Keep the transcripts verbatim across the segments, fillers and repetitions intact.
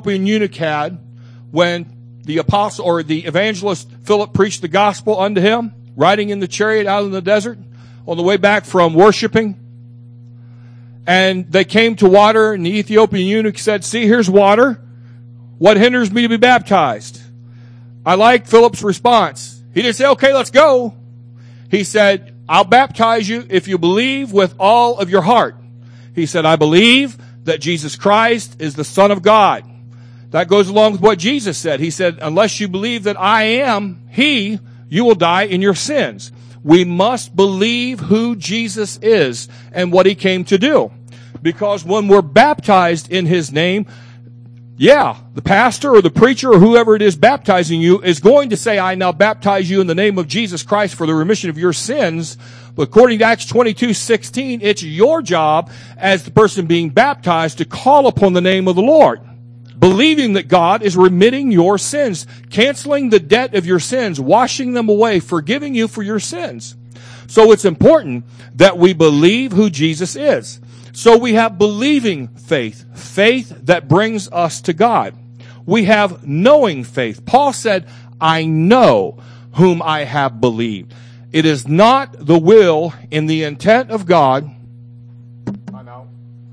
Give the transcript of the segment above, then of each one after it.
Ethiopian eunuch had when the apostle or the evangelist Philip preached the gospel unto him, riding in the chariot out in the desert on the way back from worshiping. And they came to water, and the Ethiopian eunuch said, see, here's water. What hinders me to be baptized? I like Philip's response. He didn't say, okay, let's go. He said, I'll baptize you if you believe with all of your heart. He said, I believe that Jesus Christ is the Son of God. That goes along with what Jesus said. He said, unless you believe that I am He, you will die in your sins. We must believe who Jesus is and what He came to do. Because when we're baptized in His name, yeah, the pastor or the preacher or whoever it is baptizing you is going to say, I now baptize you in the name of Jesus Christ for the remission of your sins. But according to Acts twenty-two sixteen, it's your job as the person being baptized to call upon the name of the Lord, believing that God is remitting your sins, canceling the debt of your sins, washing them away, forgiving you for your sins. So it's important that we believe who Jesus is. So we have believing faith, faith that brings us to God. We have knowing faith. Paul said, I know whom I have believed. It is not the will and the intent of God. I know.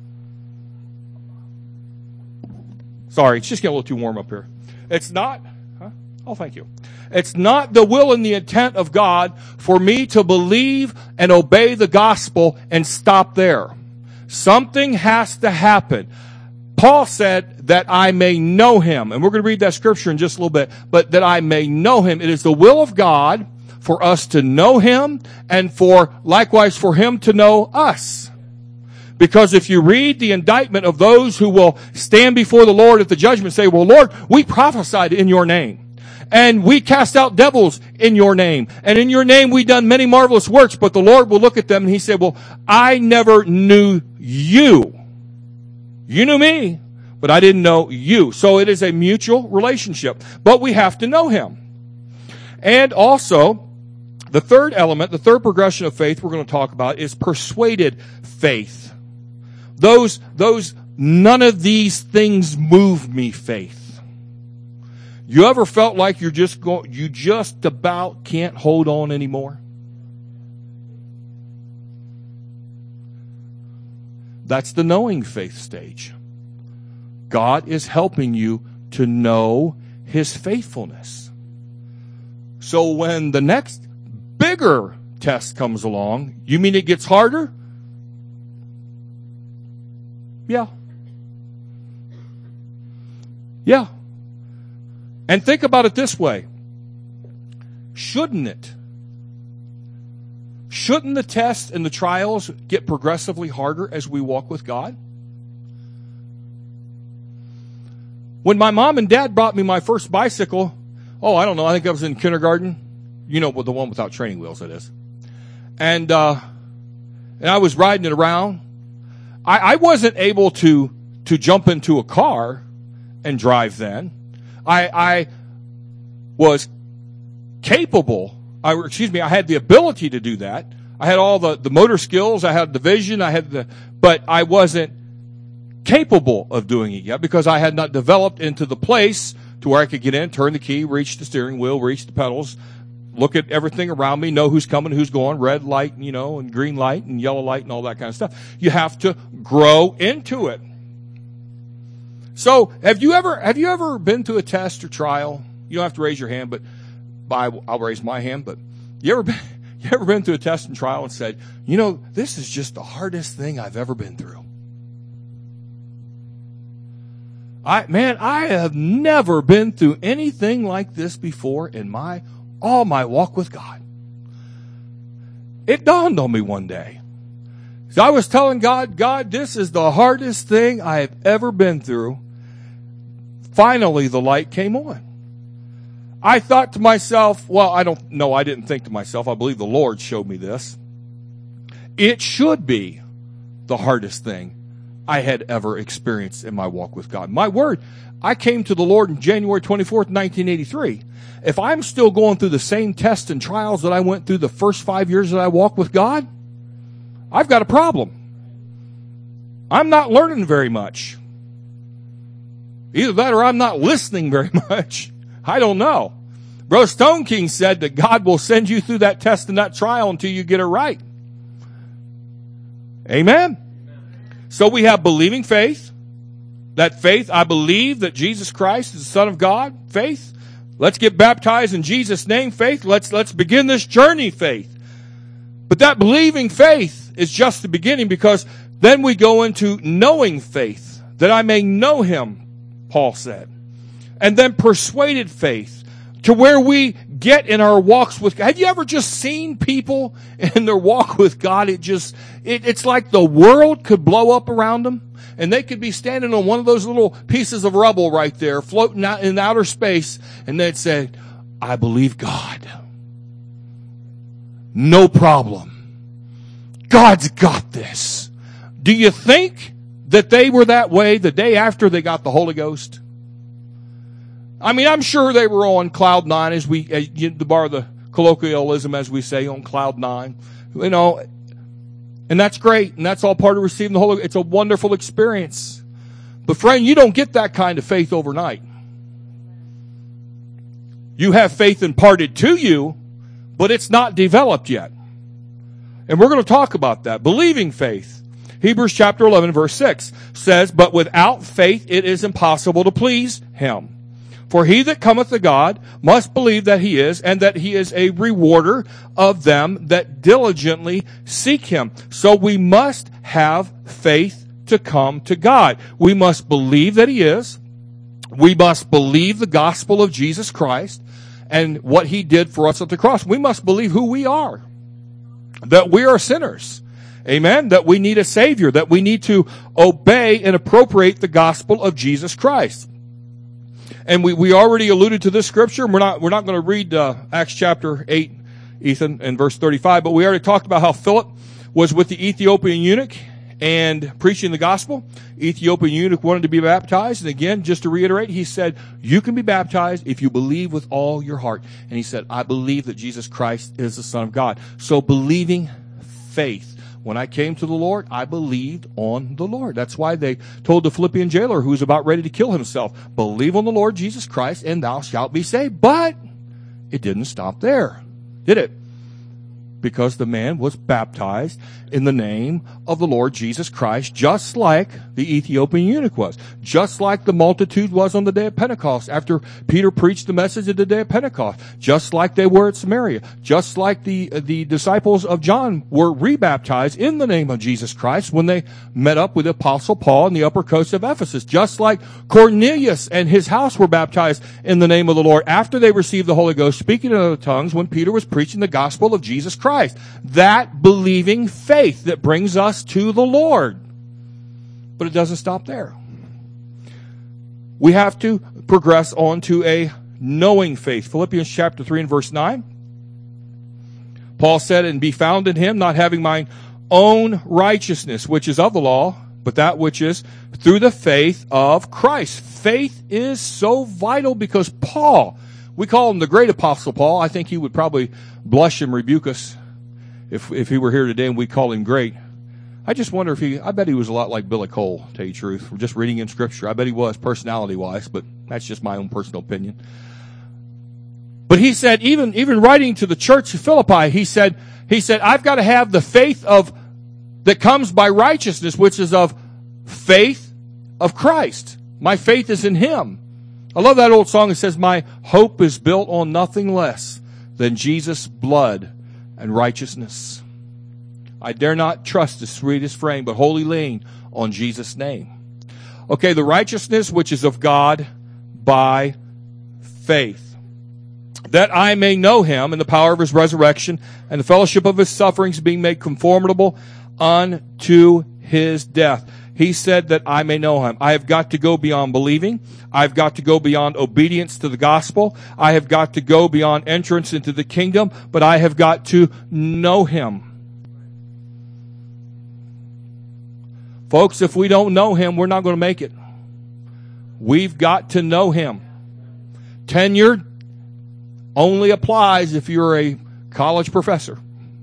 Sorry, it's just getting a little too warm up here. It's not, huh? Oh, thank you. It's not the will and the intent of God for me to believe and obey the gospel and stop there. Something has to happen. Paul said that I may know Him. And we're going to read that scripture in just a little bit. But that I may know Him. It is the will of God for us to know Him and for, likewise, for Him to know us. Because if you read the indictment of those who will stand before the Lord at the judgment and say, well, Lord, we prophesied in your name. And we cast out devils in your name. And in your name we done many marvelous works. But the Lord will look at them and He said, well, I never knew you. You knew me, but I didn't know you. So it is a mutual relationship. But we have to know Him. And also, the third element, the third progression of faith we're going to talk about is persuaded faith. Those, those, none of these things move me faith. You ever felt like you're just going, you just about can't hold on anymore? That's the knowing faith stage. God is helping you to know His faithfulness. So when the next bigger test comes along, you mean it gets harder? Yeah. Yeah. And think about it this way. Shouldn't it? Shouldn't the tests and the trials get progressively harder as we walk with God? When my mom and dad brought me my first bicycle, oh, I don't know, I think I was in kindergarten. You know, the one without training wheels, it is. And, uh, and I was riding it around. I, I wasn't able to, to jump into a car and drive then. I, I was capable, I, excuse me, I had the ability to do that. I had all the, the motor skills, I had the vision, I had the, but I wasn't capable of doing it yet because I had not developed into the place to where I could get in, turn the key, reach the steering wheel, reach the pedals, look at everything around me, know who's coming, who's going, red light, you know, and green light and yellow light and all that kind of stuff. You have to grow into it. So, have you ever, have you ever been to a test or trial? You don't have to raise your hand, but I'll raise my hand, but you ever been, you ever been to a test and trial and said, you know, this is just the hardest thing I've ever been through? I, man, I have never been through anything like this before in my, all my walk with God. It dawned on me one day. So I was telling God, God, this is the hardest thing I have ever been through. Finally, the light came on. I thought to myself, well, I don't know, I didn't think to myself, I believe the Lord showed me this. It should be the hardest thing I had ever experienced in my walk with God. My word, I came to the Lord on January twenty-fourth, nineteen eighty-three. If I'm still going through the same tests and trials that I went through the first five years that I walked with God, I've got a problem. I'm not learning very much. Either that or I'm not listening very much. I don't know. Brother Stone King said that God will send you through that test and that trial until you get it right. Amen? So we have believing faith. That faith, I believe that Jesus Christ is the Son of God. Faith. Let's get baptized in Jesus' name. Faith. Let's, let's begin this journey, faith. But that believing faith is just the beginning, because then we go into knowing faith, that I may know him, Paul said. And then persuaded faith, to where we get in our walks with God. Have you ever just seen people in their walk with God? It just, it, it's like the world could blow up around them, and they could be standing on one of those little pieces of rubble right there, floating out in outer space, and they'd say, I believe God. No problem. God's got this. Do you think that they were that way the day after they got the Holy Ghost? I mean, I'm sure they were on cloud nine, as we, uh, to borrow the colloquialism, as we say, on cloud nine. You know, and that's great, and that's all part of receiving the Holy Ghost. It's a wonderful experience. But friend, you don't get that kind of faith overnight. You have faith imparted to you, but it's not developed yet. And we're going to talk about that. Believing faith. Hebrews chapter eleven, verse six says, but without faith it is impossible to please him. For he that cometh to God must believe that he is, and that he is a rewarder of them that diligently seek him. So we must have faith to come to God. We must believe that he is. We must believe the gospel of Jesus Christ and what he did for us at the cross. We must believe who we are. That we are sinners. Amen. That we need a Savior. That we need to obey and appropriate the gospel of Jesus Christ. And we, we already alluded to this scripture. We're not, we're not going to read, uh, Acts chapter eight, Ethan, and verse thirty-five, but we already talked about how Philip was with the Ethiopian eunuch and preaching the gospel. Ethiopian eunuch wanted to be baptized. And again, just to reiterate, he said, you can be baptized if you believe with all your heart. And he said, I believe that Jesus Christ is the Son of God. So believing faith. When I came to the Lord, I believed on the Lord. That's why they told the Philippian jailer who was about ready to kill himself, believe on the Lord Jesus Christ and thou shalt be saved. But it didn't stop there, did it? Because the man was baptized in the name of the Lord Jesus Christ, just like the Ethiopian eunuch was, just like the multitude was on the day of Pentecost after Peter preached the message of the day of Pentecost, just like they were at Samaria, just like the the disciples of John were rebaptized in the name of Jesus Christ when they met up with the Apostle Paul in the upper coast of Ephesus, just like Cornelius and his house were baptized in the name of the Lord after they received the Holy Ghost, speaking in other tongues when Peter was preaching the gospel of Jesus Christ. That believing faith that brings us to the Lord. But it doesn't stop there. We have to progress on to a knowing faith. Philippians chapter three and verse nine. Paul said, and be found in him, not having mine own righteousness, which is of the law, but that which is through the faith of Christ. Faith is so vital because Paul, we call him the great apostle Paul. I think he would probably blush and rebuke us if if he were here today and we call him great. I just wonder if he, I bet he was a lot like Billy Cole, to tell you the truth. We're just reading in scripture. I bet he was personality-wise, but that's just my own personal opinion. But he said, even, even writing to the church of Philippi, he said, he said, I've got to have the faith of, that comes by righteousness, which is of faith of Christ. My faith is in him. I love that old song. It says, my hope is built on nothing less than Jesus' blood and righteousness. I dare not trust the sweetest frame, but wholly lean on Jesus' name. Okay, the righteousness which is of God by faith, that I may know him in the power of his resurrection and the fellowship of his sufferings, being made conformable unto his death. He said that I may know him. I have got to go beyond believing. I've got to go beyond obedience to the gospel. I have got to go beyond entrance into the kingdom, but I have got to know him. Folks, if we don't know him, we're not going to make it. We've got to know him. Tenure only applies if you're a college professor.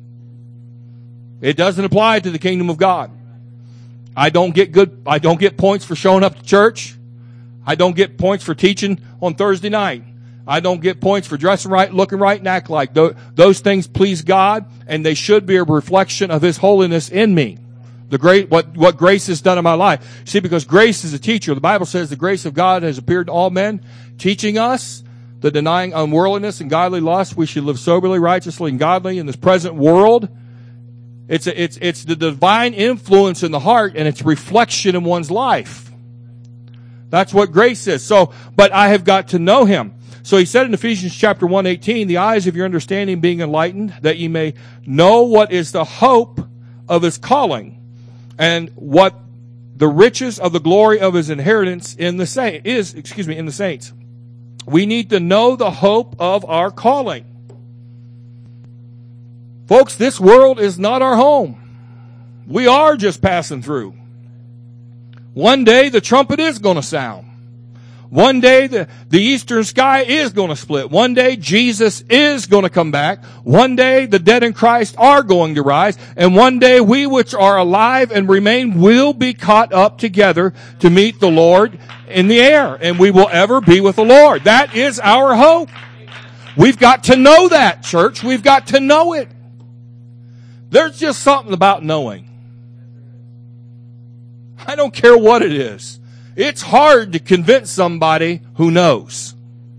It doesn't apply to the kingdom of God. I don't get good, I don't get points for showing up to church. I don't get points for teaching on Thursday night. I don't get points for dressing right, looking right, and act like. Those things please God, and they should be a reflection of His holiness in me. The great, what, what grace has done in my life. See, because grace is a teacher. The Bible says the grace of God has appeared to all men, teaching us the denying unworldliness and godly lust, we should live soberly, righteously, and godly in this present world. It's a, it's, it's the divine influence in the heart, and it's reflection in one's life. That's what grace is. So, but I have got to know Him. So he said in Ephesians chapter one eighteen, the eyes of your understanding being enlightened, that ye may know what is the hope of His calling, and what the riches of the glory of His inheritance in the saint is, excuse me, in the saints. We need to know the hope of our calling. Folks, this world is not our home. We are just passing through. One day the trumpet is going to sound. One day the, the eastern sky is going to split. One day Jesus is going to come back. One day the dead in Christ are going to rise. And one day we which are alive and remain will be caught up together to meet the Lord in the air. And we will ever be with the Lord. That is our hope. We've got to know that, church. We've got to know it. There's just something about knowing. I don't care what it is. It's hard to convince somebody who knows.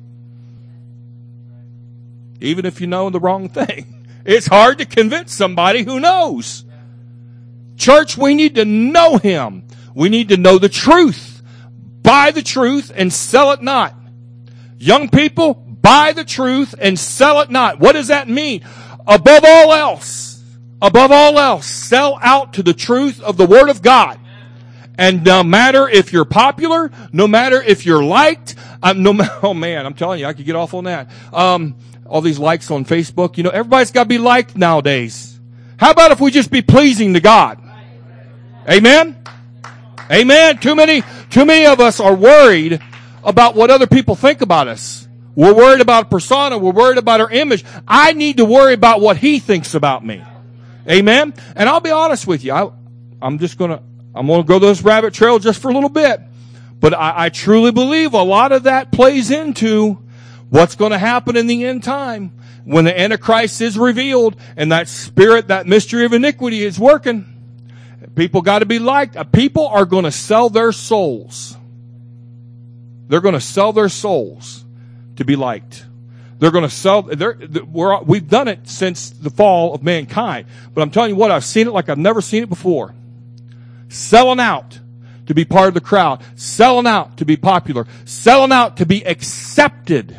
Even if you know the wrong thing. It's hard to convince somebody who knows. Church, we need to know Him. We need to know the truth. Buy the truth and sell it not. Young people, buy the truth and sell it not. What does that mean? Above all else, above all else, sell out to the truth of the Word of God. And no matter if you're popular, no matter if you're liked, um, no, oh man, I'm telling you, I could get off on that. Um, all these likes on Facebook, you know, everybody's got to be liked nowadays. How about if we just be pleasing to God? Amen? Amen. Too many, too many of us are worried about what other people think about us. We're worried about persona. We're worried about our image. I need to worry about what He thinks about me. Amen? And I'll be honest with you. I, I'm just going to, I'm going to go this rabbit trail just for a little bit. But I, I truly believe a lot of that plays into what's going to happen in the end time when the Antichrist is revealed and that spirit, that mystery of iniquity is working. People got to be liked. People are going to sell their souls. They're going to sell their souls to be liked. They're going to sell. They're, we're, we've done it since the fall of mankind. But I'm telling you what, I've seen it like I've never seen it before. Selling out to be part of the crowd. Selling out to be popular. Selling out to be accepted.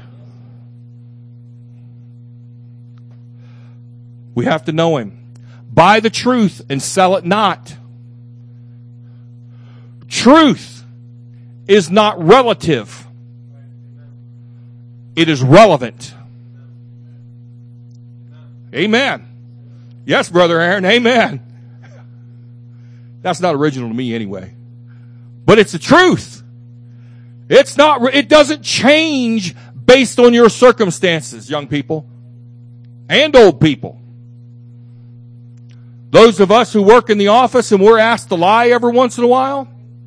We have to know Him. Buy the truth and sell it not. Truth is not relative. It is relevant. Amen. Yes, Brother Aaron. Amen. That's not original to me anyway. But it's the truth. It's not, it doesn't change based on your circumstances, young people. And old people. Those of us who work in the office and we're asked to lie every once in a while.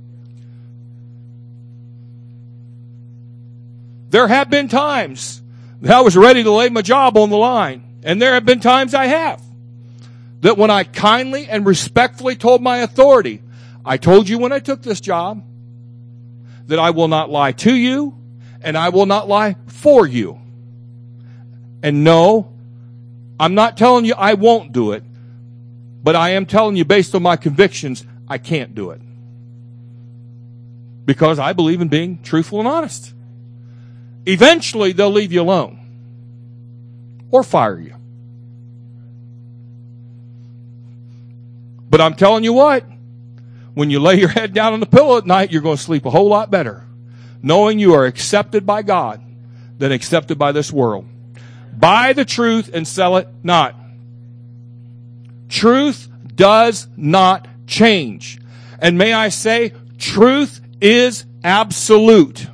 There have been times that I was ready to lay my job on the line. And there have been times I have. That when I kindly and respectfully told my authority, I told you when I took this job that I will not lie to you and I will not lie for you. And no, I'm not telling you I won't do it, but I am telling you based on my convictions, I can't do it. Because I believe in being truthful and honest. Eventually, they'll leave you alone or fire you. But I'm telling you what, when you lay your head down on the pillow at night, you're going to sleep a whole lot better, knowing you are accepted by God than accepted by this world. Buy the truth and sell it not. Truth does not change. And may I say, truth is absolute.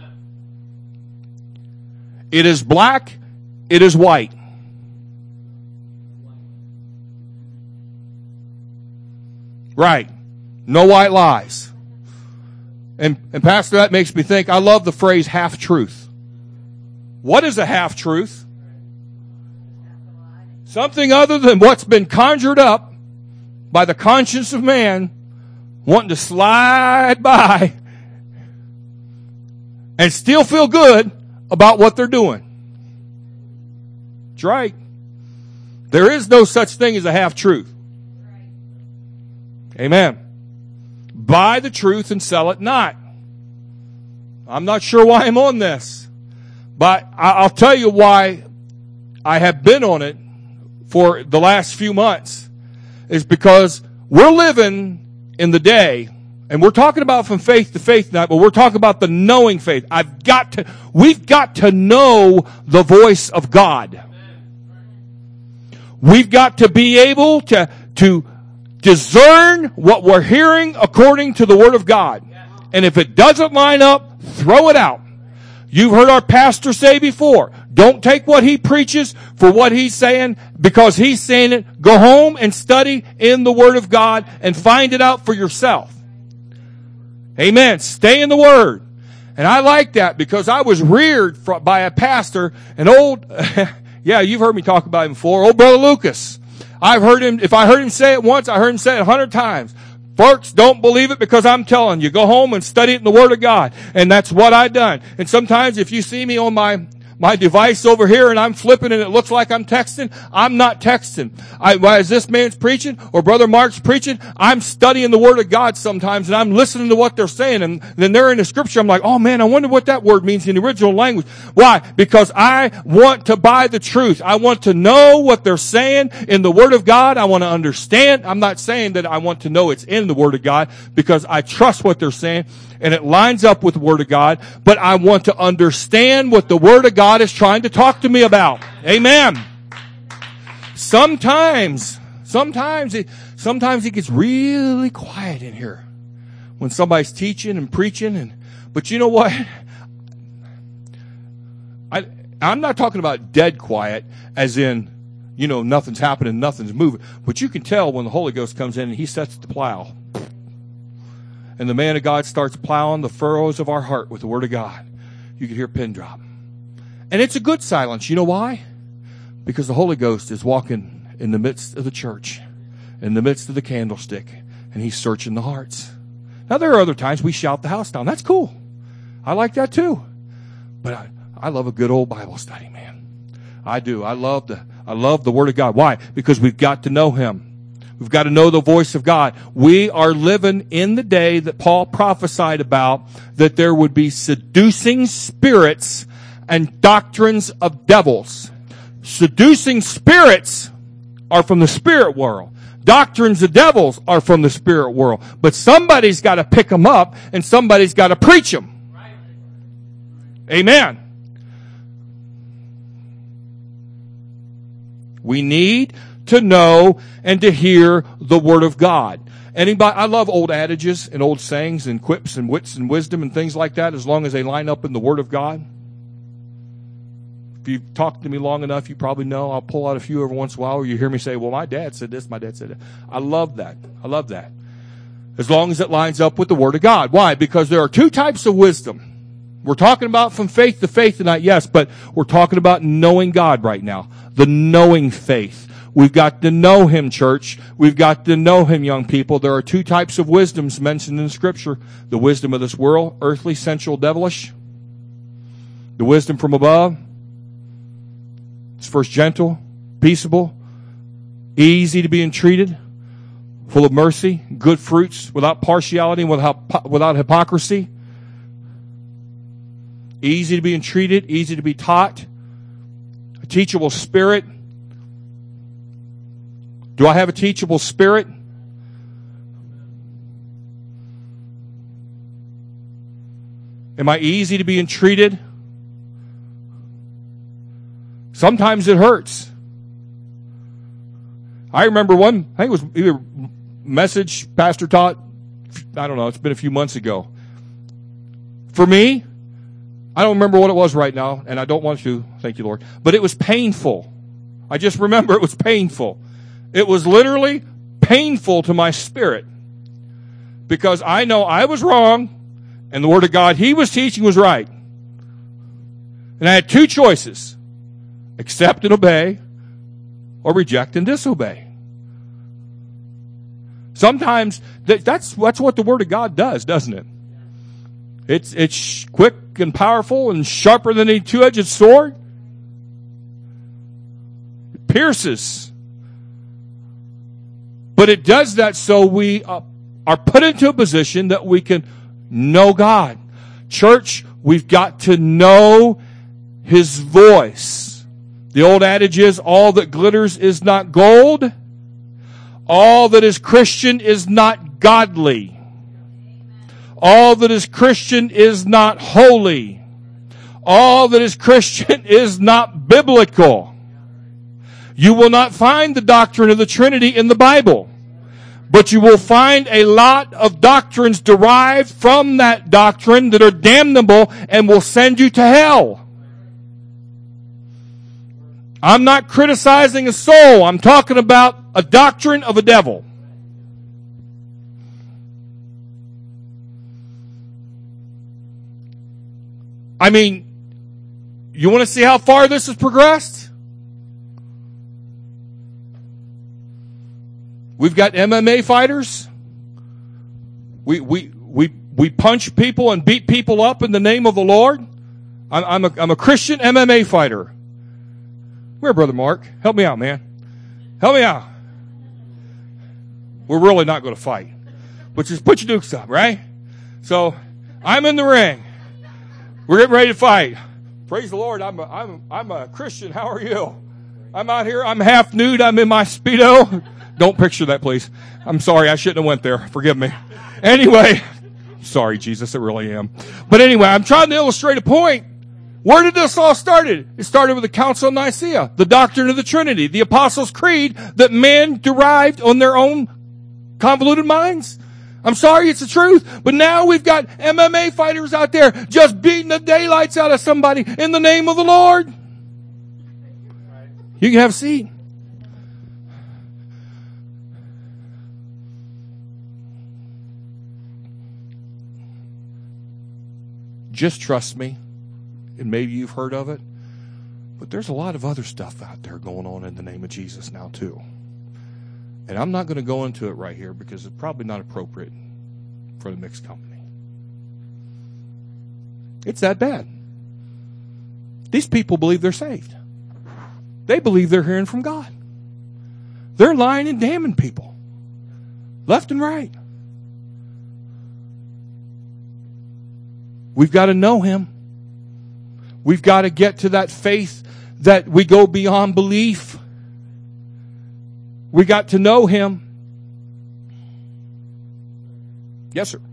It is black, it is white. Right. No white lies. And, and Pastor, that makes me think, I love the phrase half-truth. What is a half-truth? Something other than what's been conjured up by the conscience of man, wanting to slide by and still feel good about what they're doing. That's right. There is no such thing as a half-truth. Amen. Buy the truth and sell it not. I'm not sure why I'm on this, but I'll tell you why I have been on it for the last few months is because we're living in the day, and we're talking about from faith to faith tonight, but we're talking about the knowing faith. I've got to, we've got to know the voice of God. We've got to be able to, to discern what we're hearing according to the Word of God. And if it doesn't line up, throw it out. You've heard our pastor say before, don't take what he preaches for what he's saying because he's saying it. Go home and study in the Word of God and find it out for yourself. Amen. Stay in the Word. And I like that because I was reared by a pastor, an old, yeah, you've heard me talk about him before, old Brother Lucas. I've heard him, if I heard him say it once, I heard him say it a hundred times. Folks, don't believe it because I'm telling you. Go home and study it in the Word of God. And that's what I done. And sometimes if you see me on my my device over here and I'm flipping and it looks like I'm texting, I'm not texting. I, why is this man's preaching or Brother Mark's preaching? I'm studying the Word of God sometimes and I'm listening to what they're saying, and then they're in the Scripture. I'm like, oh man, I wonder what that word means in the original language. Why? Because I want to buy the truth. I want to know what they're saying in the Word of God. I want to understand. I'm not saying that I want to know it's in the Word of God because I trust what they're saying and it lines up with the Word of God, but I want to understand what the Word of God is trying to talk to me about. Amen. Sometimes, sometimes, it, sometimes it gets really quiet in here when somebody's teaching and preaching, and but you know what? I I'm not talking about dead quiet, as in, you know, nothing's happening, nothing's moving, but you can tell when the Holy Ghost comes in and He sets the plow. And the man of God starts plowing the furrows of our heart with the Word of God. You can hear a pin drop. And it's a good silence. You know why? Because the Holy Ghost is walking in the midst of the church, in the midst of the candlestick, and He's searching the hearts. Now, there are other times we shout the house down. That's cool. I like that too. But I, I love a good old Bible study, man. I do. I love the, I love the Word of God. Why? Because we've got to know Him. We've got to know the voice of God. We are living in the day that Paul prophesied about, that there would be seducing spirits and doctrines of devils. Seducing spirits are from the spirit world. Doctrines of devils are from the spirit world. But somebody's got to pick them up and somebody's got to preach them. Amen. We need to know and to hear the Word of God. Anybody, I love old adages and old sayings and quips and wits and wisdom and things like that, as long as they line up in the Word of God. If you've talked to me long enough, you probably know I'll pull out a few every once in a while, or you hear me say, well, my dad said this, my dad said that. I love that. I love that. As long as it lines up with the Word of God. Why? Because there are two types of wisdom. We're talking about from faith to faith tonight, yes, but we're talking about knowing God right now. The knowing faith. We've got to know Him, church. We've got to know Him, young people. There are two types of wisdoms mentioned in Scripture. The wisdom of this world, earthly, sensual, devilish. The wisdom from above. It's first gentle, peaceable, easy to be entreated, full of mercy, good fruits, without partiality, without, without hypocrisy. Easy to be entreated, easy to be taught. A teachable spirit. Do I have a teachable spirit? Am I easy to be entreated? Sometimes it hurts. I remember one, I think it was either message Pastor taught, I don't know, it's been a few months ago. For me, I don't remember what it was right now, and I don't want to, thank you, Lord, but it was painful. I just remember it was painful. It was literally painful to my spirit because I know I was wrong And the Word of God he was teaching was right. And I had two choices. Accept and obey, or reject and disobey. Sometimes that, that's, that's what the Word of God does, doesn't it? It's, it's quick and powerful and sharper than a two-edged sword. It pierces. But it does that so we uh, are put into a position that we can know God. Church, we've got to know His voice. The old adage is, all that glitters is not gold. All that is Christian is not godly. All that is Christian is not holy. All that is Christian is not biblical. You will not find the doctrine of the Trinity in the Bible. But you will find a lot of doctrines derived from that doctrine that are damnable and will send you to hell. I'm not criticizing a soul. I'm talking about a doctrine of a devil. I mean, you want to see how far this has progressed? We've got M M A fighters. We we we we punch people and beat people up in the name of the Lord. I'm, I'm a I'm a Christian M M A fighter. Where, Brother Mark? Help me out, man. Help me out. We're really not going to fight, but just put your dukes up, right? So I'm in the ring. We're getting ready to fight. Praise the Lord. I'm a, I'm I'm a Christian. How are you? I'm out here. I'm half nude. I'm in my Speedo. Don't picture that, please. I'm sorry. I shouldn't have went there. Forgive me. Anyway, sorry, Jesus. I really am. But anyway, I'm trying to illustrate a point. Where did this all start? It started with the Council of Nicaea, the doctrine of the Trinity, the Apostles' Creed that man derived on their own convoluted minds. I'm sorry, it's the truth. But now we've got M M A fighters out there just beating the daylights out of somebody in the name of the Lord. You can have a seat. Just trust me, and maybe you've heard of it, but there's a lot of other stuff out there going on in the name of Jesus now too. And I'm not going to go into it right here because it's probably not appropriate for the mixed company. It's that bad. These people believe they're saved. They believe they're hearing from God. They're lying and damning people left and right. We've got to know Him. We've got to get to that faith that we go beyond belief. We got to know Him. Yes, sir.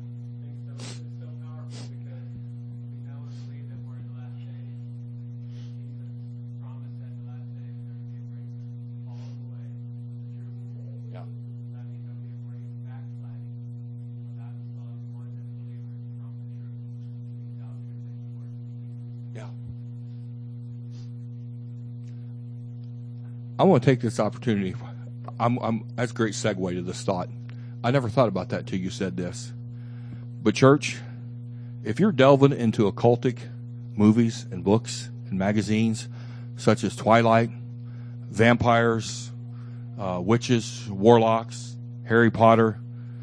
I want to take this opportunity. I'm, I'm, that's a great segue to this thought. I never thought about that until you said this. But church, if you're delving into occultic movies and books and magazines such as Twilight, vampires, uh, witches, warlocks, Harry Potter,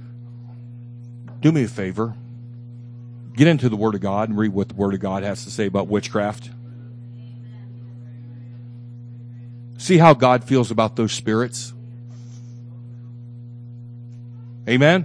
do me a favor. Get into the Word of God and read what the Word of God has to say about witchcraft. See how God feels about those spirits. Amen?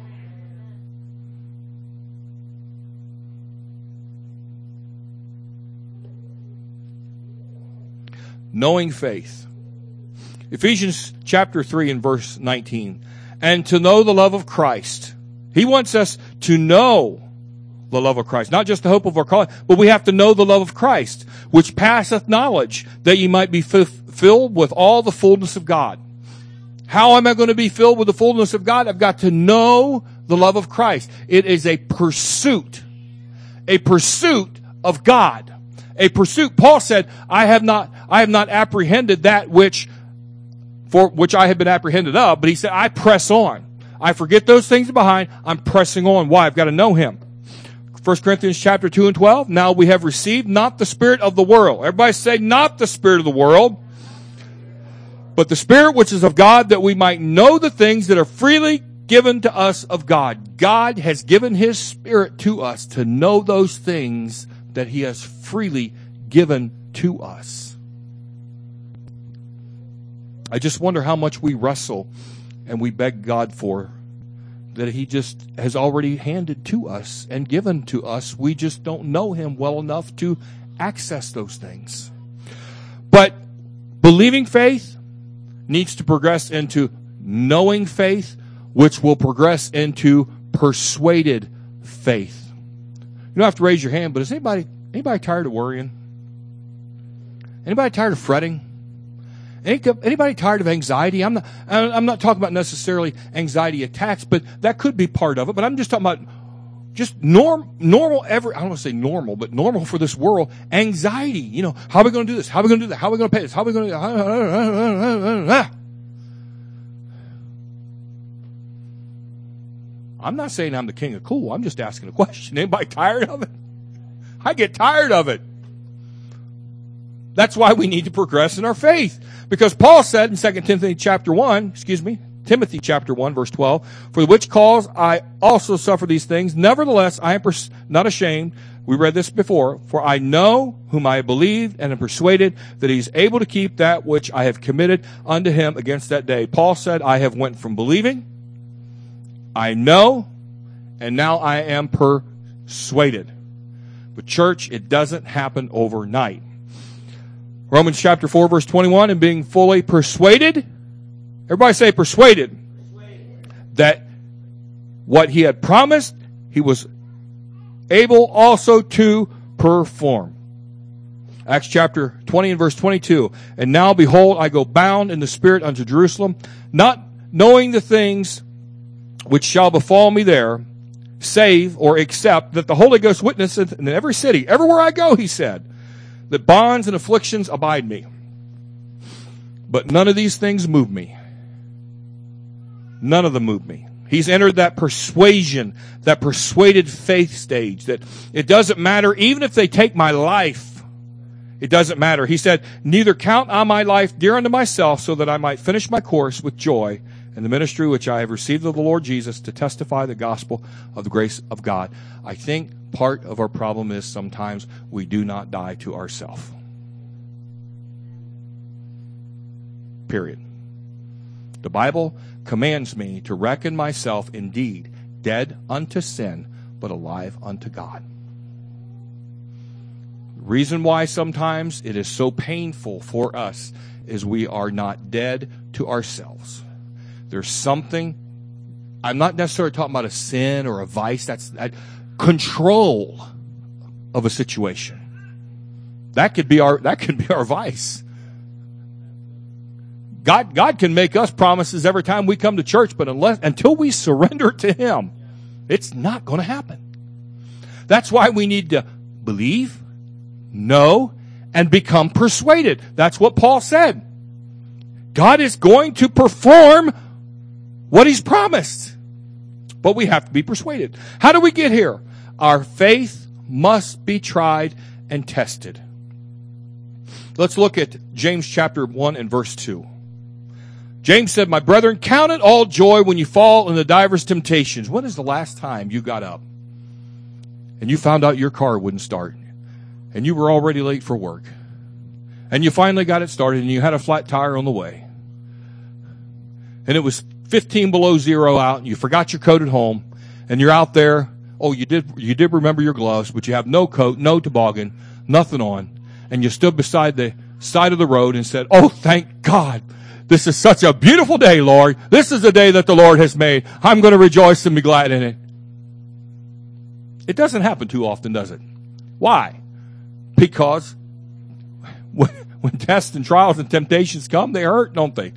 Knowing faith. Ephesians chapter three and verse nineteen. And to know the love of Christ. He wants us to know the love of Christ. Not just the hope of our calling, but we have to know the love of Christ, which passeth knowledge, that ye might be f- filled with all the fullness of God. How am I going to be filled with the fullness of God? I've got to know the love of Christ. It is a pursuit. A pursuit of God. A pursuit. Paul said, I have not, I have not apprehended that which, for which I have been apprehended of, but he said, I press on. I forget those things behind. I'm pressing on. Why? I've got to know Him. First Corinthians chapter two and twelve. Now we have received not the spirit of the world. Everybody say, not the spirit of the world, but the Spirit which is of God, that we might know the things that are freely given to us of God. God has given His Spirit to us to know those things that He has freely given to us. I just wonder how much we wrestle and we beg God for that He just has already handed to us and given to us. We just don't know Him well enough to access those things. But believing faith needs to progress into knowing faith, which will progress into persuaded faith. You don't have to raise your hand, but is anybody anybody tired of worrying? Anybody tired of fretting? Anybody tired of anxiety? I'm not I'm not talking about necessarily anxiety attacks, but that could be part of it. But I'm just talking about just norm, normal, ever, I don't want to say normal, but normal for this world, anxiety. You know, how are we going to do this? How are we going to do that? How are we going to pay this? How are we going to... I'm not saying I'm the king of cool. I'm just asking a question. Anybody tired of it? I get tired of it. That's why we need to progress in our faith. Because Paul said in Second Timothy chapter one, excuse me, Timothy chapter one, verse twelve, for which cause I also suffer these things. Nevertheless, I am pers- not ashamed. We read this before. For I know whom I have believed and am persuaded that He is able to keep that which I have committed unto Him against that day. Paul said, I have went from believing, I know, and now I am persuaded. But church, it doesn't happen overnight. Romans chapter four, verse twenty-one, and being fully persuaded, everybody say persuaded, persuaded, that what He had promised, He was able also to perform. Acts chapter twenty and verse twenty-two, and now behold, I go bound in the Spirit unto Jerusalem, not knowing the things which shall befall me there, save or except that the Holy Ghost witnesseth in every city, everywhere I go, he said, that bonds and afflictions abide me. But none of these things move me. None of them move me. He's entered that persuasion, that persuaded faith stage, that it doesn't matter, even if they take my life, it doesn't matter. He said, neither count I my life dear unto myself, so that I might finish my course with joy in the ministry which I have received of the Lord Jesus, to testify the gospel of the grace of God. I think part of our problem is sometimes we do not die to ourselves. Period. The Bible commands me to reckon myself indeed dead unto sin, but alive unto God. The reason why sometimes it is so painful for us is we are not dead to ourselves. There's something, I'm not necessarily talking about a sin or a vice, that's that, control of a situation. That could be our, that could be our vice. God, God can make us promises every time we come to church, but unless, until we surrender to Him, it's not going to happen. That's why we need to believe, know, and become persuaded. That's what Paul said. God is going to perform what He's promised. But we have to be persuaded. How do we get here? Our faith must be tried and tested. Let's look at James chapter one and verse two. James said, my brethren, count it all joy when you fall into divers temptations. When is the last time you got up and you found out your car wouldn't start and you were already late for work and you finally got it started and you had a flat tire on the way and it was fifteen below zero out and you forgot your coat at home and you're out there. Oh, you did, you did remember your gloves, but you have no coat, no toboggan, nothing on. And you stood beside the side of the road and said, oh, thank God. This is such a beautiful day, Lord. This is the day that the Lord has made. I'm going to rejoice and be glad in it. It doesn't happen too often, does it? Why? Because when, when tests and trials and temptations come, they hurt, don't they?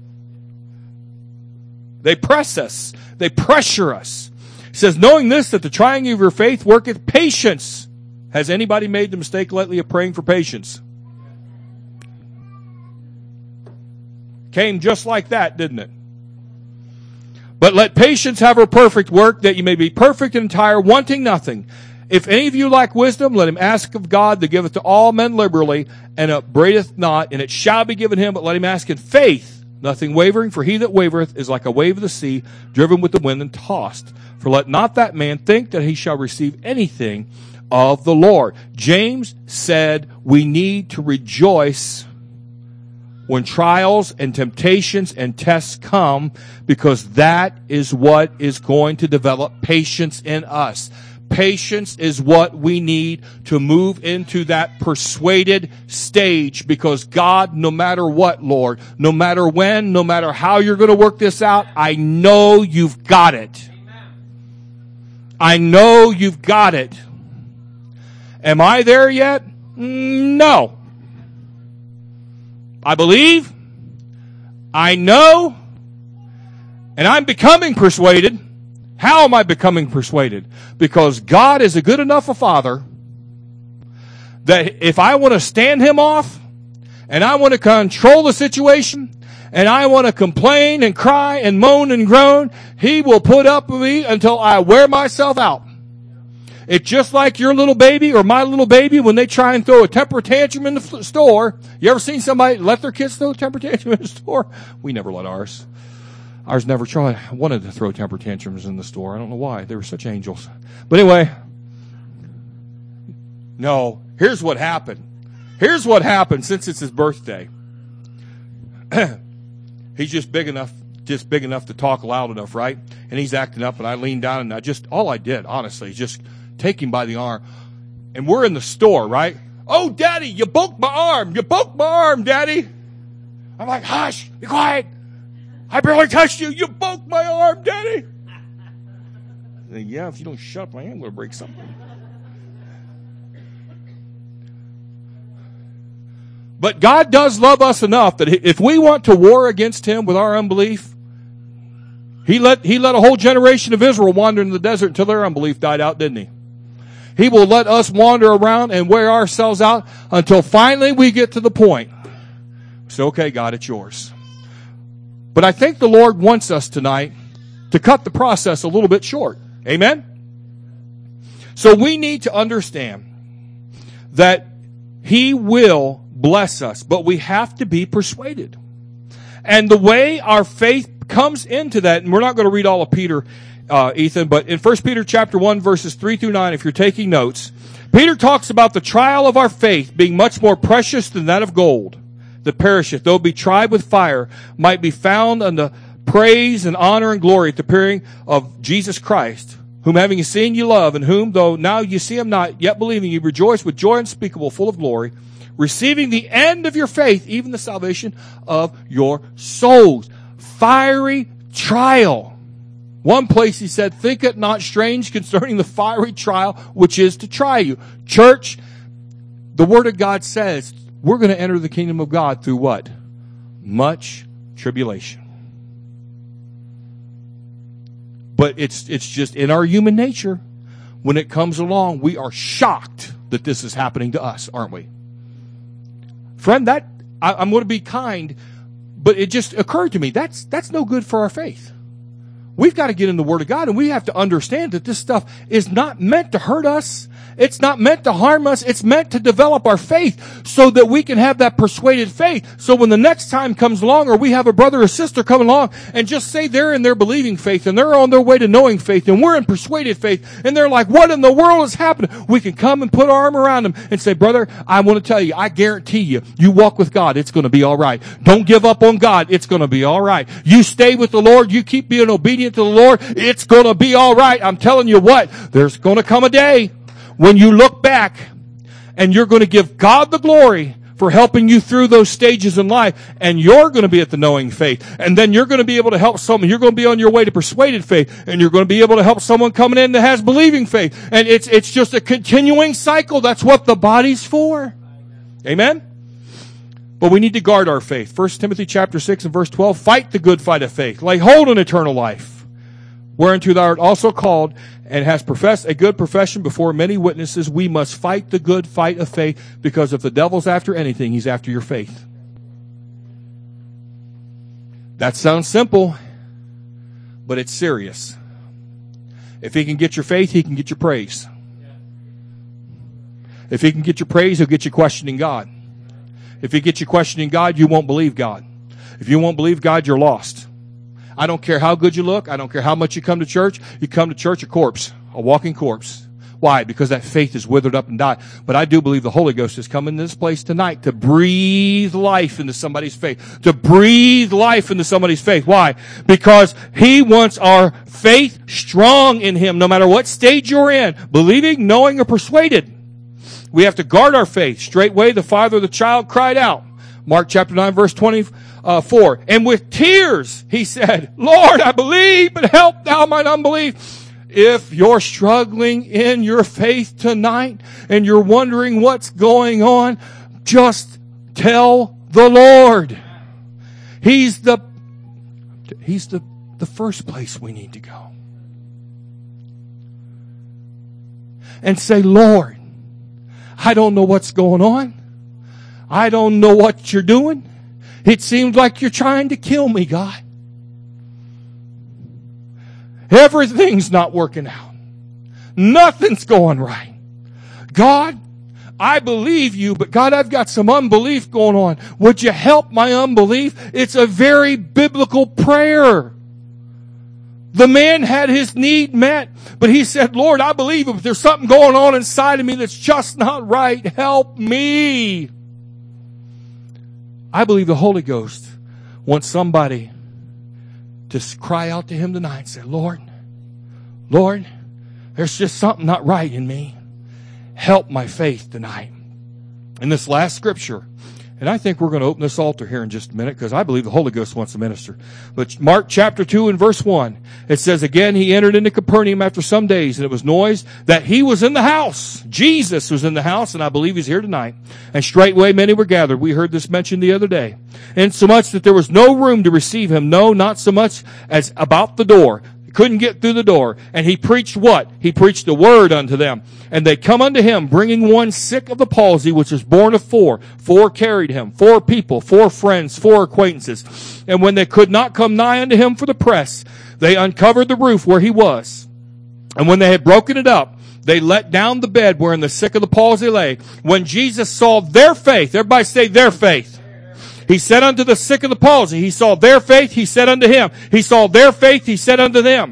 They press us. They pressure us. It says, knowing this, that the trying of your faith worketh patience. Has anybody made the mistake lately of praying for patience? Came just like that, didn't it? But let patience have her perfect work, that you may be perfect and entire, wanting nothing. If any of you lack wisdom, let him ask of God that giveth to all men liberally, and upbraideth not, and it shall be given him, but let him ask in faith, nothing wavering, for he that wavereth is like a wave of the sea, driven with the wind and tossed. For let not that man think that he shall receive anything of the Lord. James said we need to rejoice when trials and temptations and tests come, because that is what is going to develop patience in us. Patience is what we need to move into that persuaded stage, because God, no matter what, Lord, no matter when, no matter how you're going to work this out, I know you've got it. I know you've got it. Am I there yet? No. I believe, I know, and I'm becoming persuaded. How am I becoming persuaded? Because God is a good enough a Father that if I want to stand Him off, and I want to control the situation, and I want to complain and cry and moan and groan, He will put up with me until I wear myself out. It's just like your little baby or my little baby when they try and throw a temper tantrum in the store. You ever seen somebody let their kids throw a temper tantrum in the store? We never let ours. Ours never tried, wanted to throw temper tantrums in the store. I don't know why. They were such angels. But anyway, no, here's what happened. Here's what happened since it's his birthday. He's just big enough, just big enough to talk loud enough, right? And he's acting up, and I leaned down, and I just, all I did, honestly, just take him by the arm. And we're in the store, right? Oh, Daddy, you broke my arm. You broke my arm, Daddy. I'm like, hush, be quiet. I barely touched you. You broke my arm, Daddy. Then, yeah, if you don't shut up, I am going to break something. But God does love us enough that if we want to war against Him with our unbelief, He let, He let a whole generation of Israel wander in the desert until their unbelief died out, didn't He? He will let us wander around and wear ourselves out until finally we get to the point. It's okay, God, it's yours. But I think the Lord wants us tonight to cut the process a little bit short. Amen? So we need to understand that He will bless us, but we have to be persuaded. And the way our faith comes into that, and we're not going to read all of Peter, uh, Ethan, but in First Peter chapter one, verses three through nine, if you're taking notes, Peter talks about the trial of our faith being much more precious than that of gold that perisheth, though be tried with fire, might be found unto praise and honor and glory at the appearing of Jesus Christ, whom having seen you love, and whom, though now you see Him not, yet believing you rejoice with joy unspeakable, full of glory, receiving the end of your faith, even the salvation of your souls. Fiery trial. One place he said, think it not strange concerning the fiery trial which is to try you. Church, the Word of God says we're going to enter the kingdom of God through what? Much tribulation. But it's it's just in our human nature. When it comes along, we are shocked that this is happening to us, aren't we? Friend, that I, I'm going to be kind, but it just occurred to me, that's that's no good for our faith. We've got to get in the Word of God, and we have to understand that this stuff is not meant to hurt us. It's not meant to harm us. It's meant to develop our faith so that we can have that persuaded faith. So when the next time comes along, or we have a brother or sister come along and just say they're in their believing faith and they're on their way to knowing faith and we're in persuaded faith and they're like, what in the world is happening? We can come and put our arm around them and say, brother, I want to tell you, I guarantee you, you walk with God, it's going to be all right. Don't give up on God. It's going to be all right. You stay with the Lord. You keep being obedient to the Lord. It's going to be all right. I'm telling you what, there's going to come a day when you look back and you're going to give God the glory for helping you through those stages in life, and you're going to be at the knowing faith, and then you're going to be able to help someone. You're going to be on your way to persuaded faith, and you're going to be able to help someone coming in that has believing faith. And it's it's just a continuing cycle. That's what the body's for. Amen? But we need to guard our faith. First Timothy chapter six and verse twelve, fight the good fight of faith. Lay hold on eternal life, whereunto thou art also called, and hast professed a good profession before many witnesses. We must fight the good fight of faith, because if the devil's after anything, he's after your faith. That sounds simple, but it's serious. If he can get your faith, he can get your praise. If he can get you praise, he'll get you questioning God. If he gets you questioning God, you won't believe God. If you won't believe God, you're lost. I don't care how good you look. I don't care how much you come to church. You come to church a corpse, a walking corpse. Why? Because that faith is withered up and died. But I do believe the Holy Ghost has come into this place tonight to breathe life into somebody's faith. To breathe life into somebody's faith. Why? Because he wants our faith strong in him, no matter what stage you're in. Believing, knowing, or persuaded. We have to guard our faith. Straightway the father of the child cried out. Mark chapter nine verse twenty-four. And with tears he said, Lord, I believe, but help thou mine unbelief. If you're struggling in your faith tonight and you're wondering what's going on, just tell the Lord. He's the, he's the, the first place we need to go. And say, Lord, I don't know what's going on. I don't know what you're doing. It seems like you're trying to kill me, God. Everything's not working out. Nothing's going right. God, I believe you, but God, I've got some unbelief going on. Would you help my unbelief? It's a very biblical prayer. The man had his need met, but he said, Lord, I believe you, but there's something going on inside of me that's just not right. Help me. I believe the Holy Ghost wants somebody to cry out to him tonight and say, Lord, Lord, there's just something not right in me. Help my faith tonight. In this last scripture, and I think we're going to open this altar here in just a minute because I believe the Holy Ghost wants to minister. But Mark chapter two and verse one, it says, again, he entered into Capernaum after some days, and it was noised that he was in the house. Jesus was in the house, and I believe he's here tonight. And straightway many were gathered. We heard this mentioned the other day. And so much that there was no room to receive him. No, not so much as about the door. Couldn't get through the door. And he preached what? He preached the word unto them. And they come unto him, bringing one sick of the palsy, which was born of four. Four carried him. Four people, four friends, four acquaintances. And when they could not come nigh unto him for the press, they uncovered the roof where he was. And when they had broken it up, they let down the bed wherein the sick of the palsy lay. When Jesus saw their faith, everybody say their faith. He said unto the sick of the palsy, he saw their faith, he said unto him. He saw their faith, he said unto them.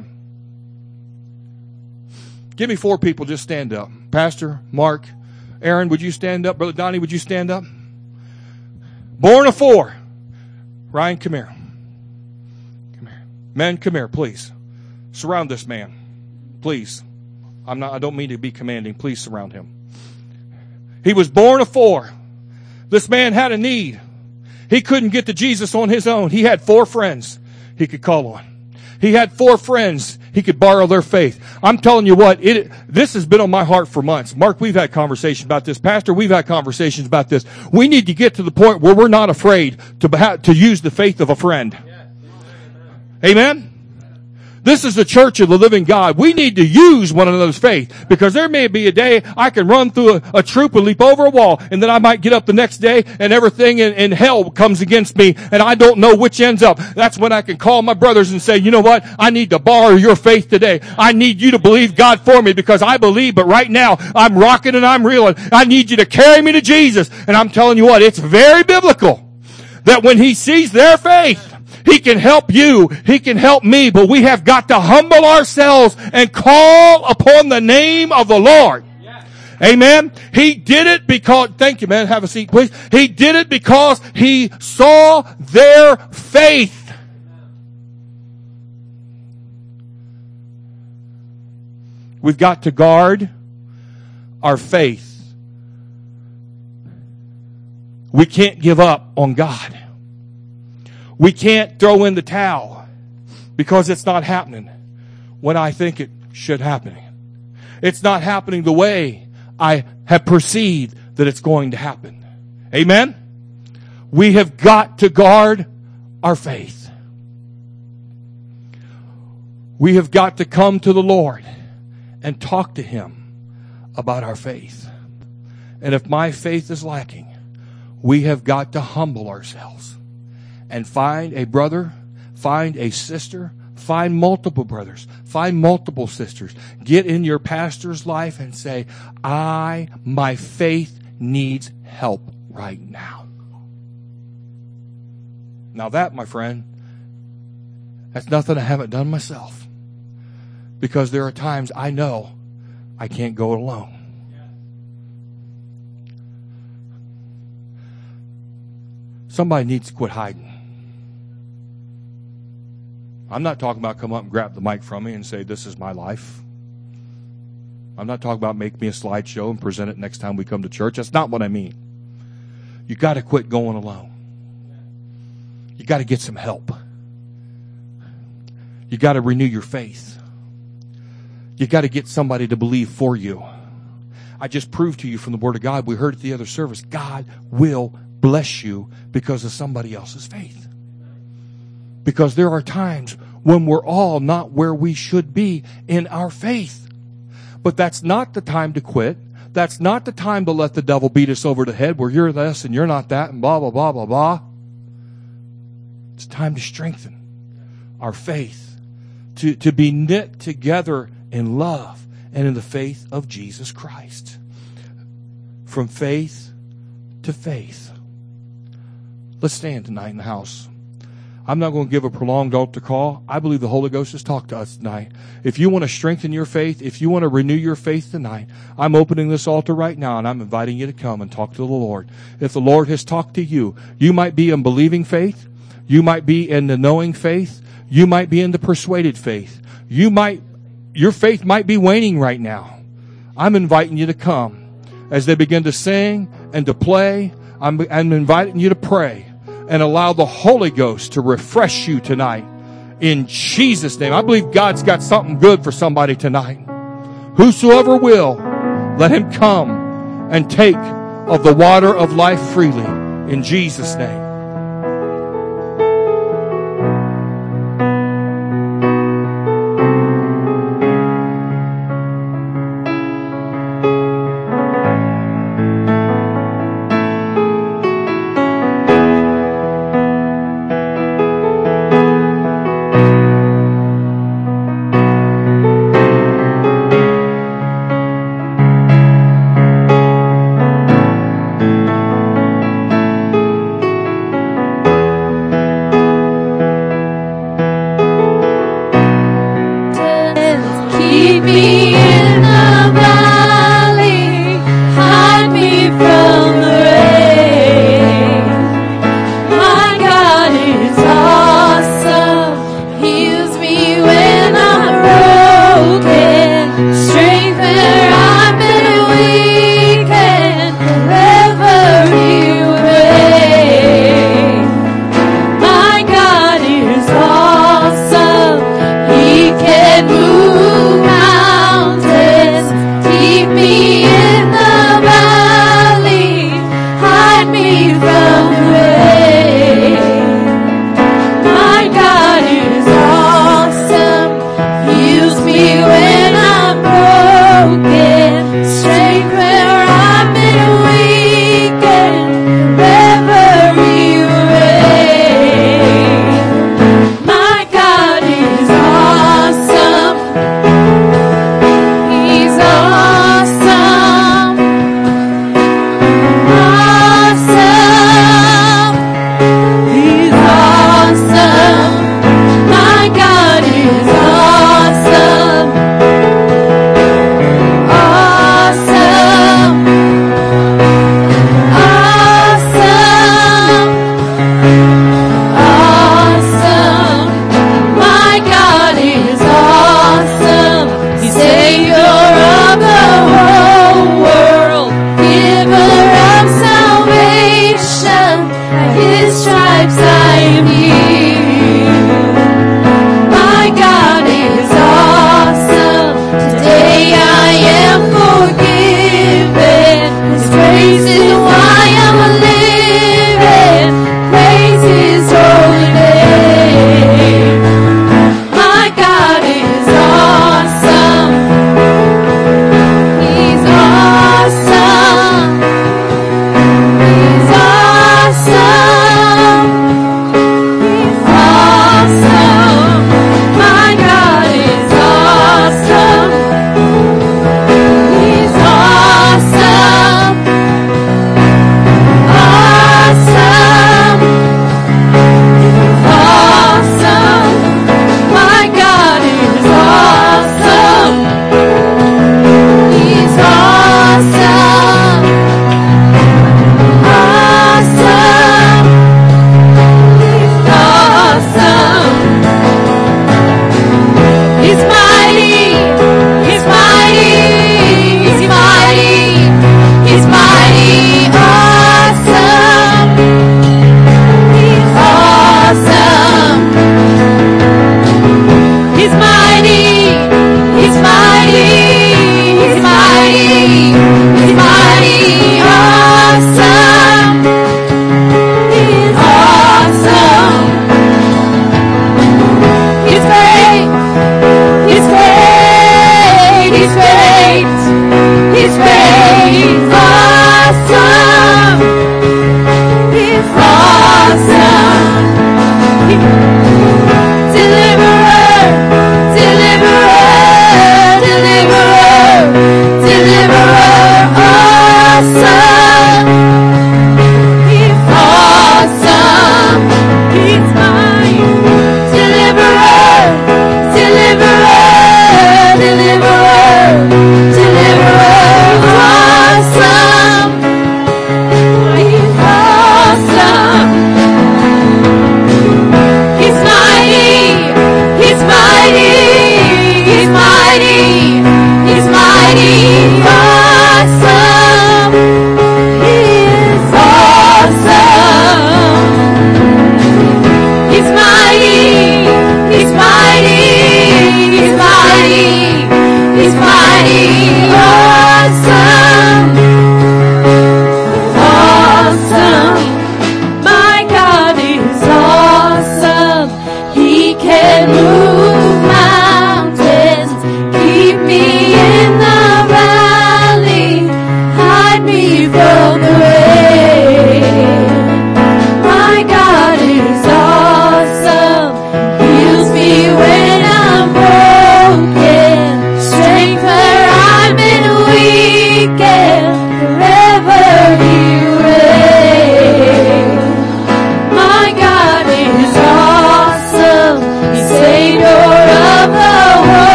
Give me four people, just stand up. Pastor, Mark, Aaron, would you stand up? Brother Donnie, would you stand up? Born of four. Ryan, come here. Come here. Men, come here, please. Surround this man. Please. I'm not, I don't mean to be commanding. Please surround him. He was born of four. This man had a need. He couldn't get to Jesus on his own. He had four friends he could call on. He had four friends he could borrow their faith. I'm telling you what, it, this has been on my heart for months. Mark, we've had conversations about this. Pastor, we've had conversations about this. We need to get to the point where we're not afraid to, to use the faith of a friend. Amen? This is the church of the living God. We need to use one another's faith because there may be a day I can run through a, a troop and leap over a wall, and then I might get up the next day and everything in, in hell comes against me and I don't know which ends up. That's when I can call my brothers and say, you know what? I need to borrow your faith today. I need you to believe God for me because I believe, but right now I'm rocking and I'm reeling. I need you to carry me to Jesus. And I'm telling you what, it's very biblical that when he sees their faith, he can help you. He can help me. But we have got to humble ourselves and call upon the name of the Lord. Yes. Amen. He did it because, thank you, man. Have a seat, please. He did it because he saw their faith. We've got to guard our faith. We can't give up on God. We can't throw in the towel because it's not happening when I think it should happen. It's not happening the way I have perceived that it's going to happen. Amen? We have got to guard our faith. We have got to come to the Lord and talk to Him about our faith. And if my faith is lacking, we have got to humble ourselves and find a brother, find a sister, Find multiple brothers. Find multiple sisters. Get in your pastor's life and say, I, my faith needs help right now. Now that, my friend, that's nothing I haven't done myself. Because there are times I know I can't go it alone. Somebody needs to quit hiding. I'm not talking about come up and grab the mic from me and say, this is my life. I'm not talking about make me a slideshow and present it next time we come to church. That's not what I mean. You got to quit going alone. You got to get some help. You got to renew your faith. You got to get somebody to believe for you. I just proved to you from the Word of God, we heard at the other service, God will bless you because of somebody else's faith. Because there are times when we're all not where we should be in our faith. But that's not the time to quit. That's not the time to let the devil beat us over the head where you're this and you're not that and blah, blah, blah, blah, blah. It's time to strengthen our faith, to, to be knit together in love and in the faith of Jesus Christ. From faith to faith. Let's stand tonight in the house. I'm not going to give a prolonged altar call. I believe the Holy Ghost has talked to us tonight. If you want to strengthen your faith, if you want to renew your faith tonight, I'm opening this altar right now and I'm inviting you to come and talk to the Lord. If the Lord has talked to you, you might be in believing faith. You might be in the knowing faith. You might be in the persuaded faith. You might, your faith might be waning right now. I'm inviting you to come. As they begin to sing and to play, I'm, I'm inviting you to pray and allow the Holy Ghost to refresh you tonight. In Jesus' name. I believe God's got something good for somebody tonight. Whosoever will, let him come and take of the water of life freely. In Jesus' name.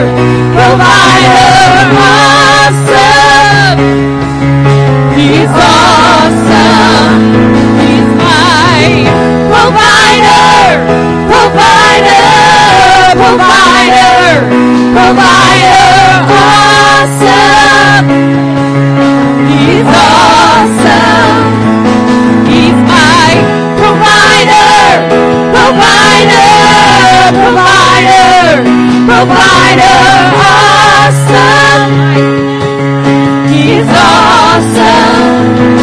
provider, awesome. He's awesome. He's my provider, provider, provider, provider, awesome. He's awesome. He's my provider, provider, provider, provider, awesome. He's awesome.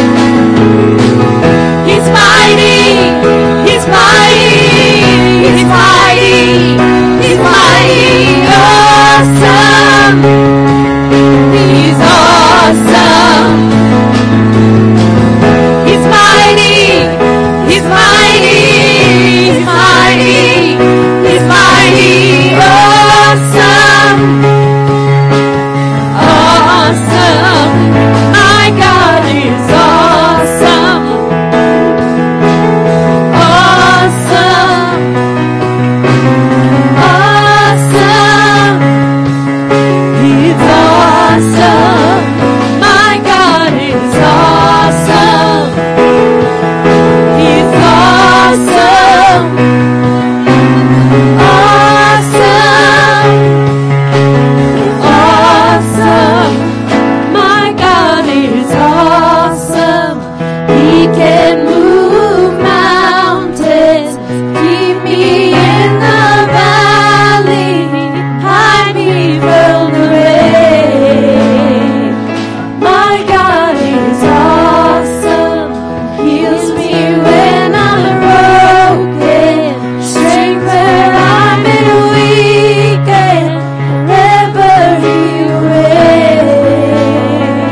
He's mighty. He's mighty. He's mighty. He's mighty. Awesome. He's awesome. He's mighty. He's mighty. He's mighty. He's mighty. Awesome. Awesome. My God is awesome. Awesome. Awesome. He's awesome. My God is awesome. He's awesome. Awesome. Awesome. My God is awesome. He can move mountains, keep me in the valley, hide me from the rain. My God is awesome. Heals me when I'm broken, strength where I'm been weakened, forever He reigns.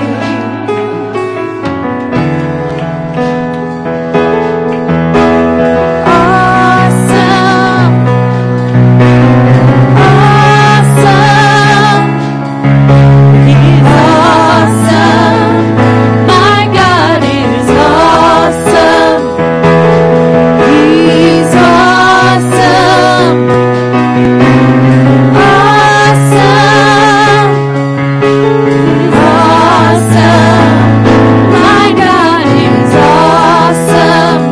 Awesome. Awesome. He's awesome. My God is awesome. He's awesome. Awesome. He's awesome. My God is awesome.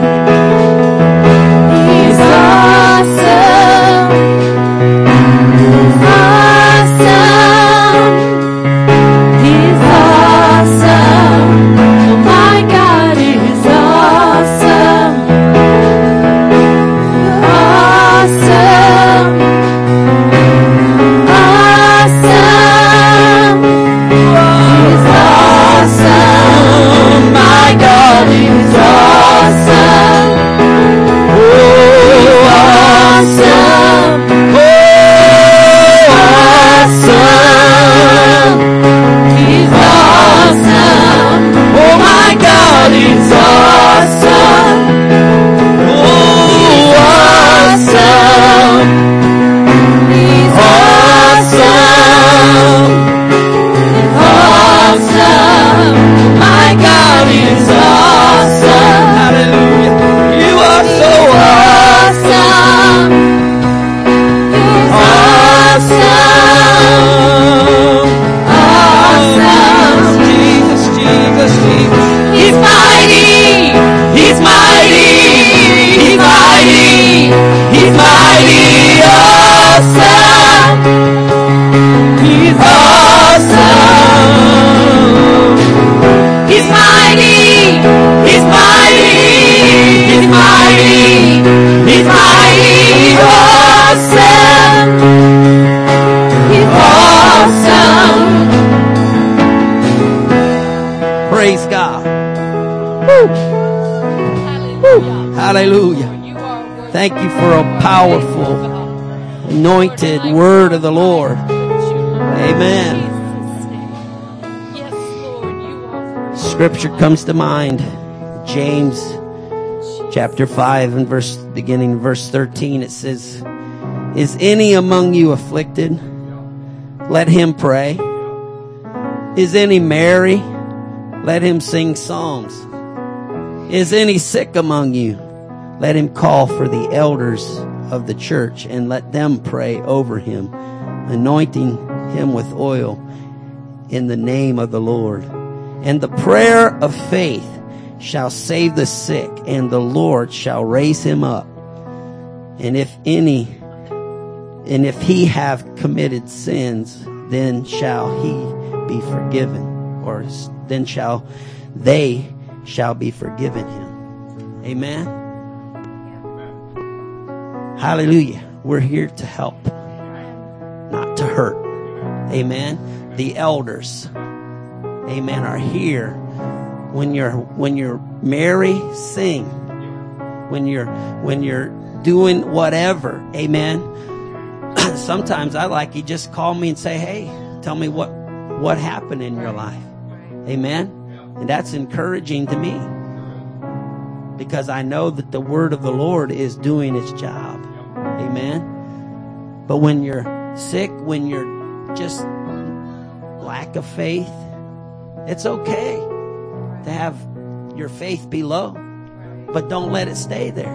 He's awesome. He's awesome. He's awesome. My God is awesome. Awesome. Awesome. He's awesome. My God is awesome. Oh, awesome. Oh, awesome. He's awesome. Oh, my God is awesome. Oh, awesome. He's awesome. Awesome. My God is awesome. Hallelujah. You are so awesome. He's awesome. Awesome. Jesus, Jesus, Jesus. He's mighty. He's mighty. He's mighty. He's mighty. Awesome. He's awesome. He's mighty. He's mighty. He's mighty. He's mighty. Awesome. He's awesome. Praise God. Woo. Woo. Hallelujah. Thank you for a powerful, anointed word of the Lord. Amen. Scripture comes to mind. James chapter five and verse beginning verse thirteen. It says, "Is any among you afflicted? Let him pray. Is any merry? Let him sing psalms. Is any sick among you? Let him call for the elders of the church and let them pray over him, anointing him with oil in the name of the Lord. And the prayer of faith shall save the sick, and the Lord shall raise him up. And if any, and if he have committed sins, then shall he be forgiven, or then shall they shall be forgiven him. Amen. Hallelujah. We're here to help, not to hurt. Amen. The elders, amen, are here. When you're when you're merry, sing. When you're when you're doing whatever, amen. Sometimes I like you just call me and say, "Hey, tell me what what happened in your life." Amen. And that's encouraging to me, because I know that the word of the Lord is doing its job. Amen. But when you're sick, when you're just lack of faith, it's okay to have your faith be low, but don't let it stay there.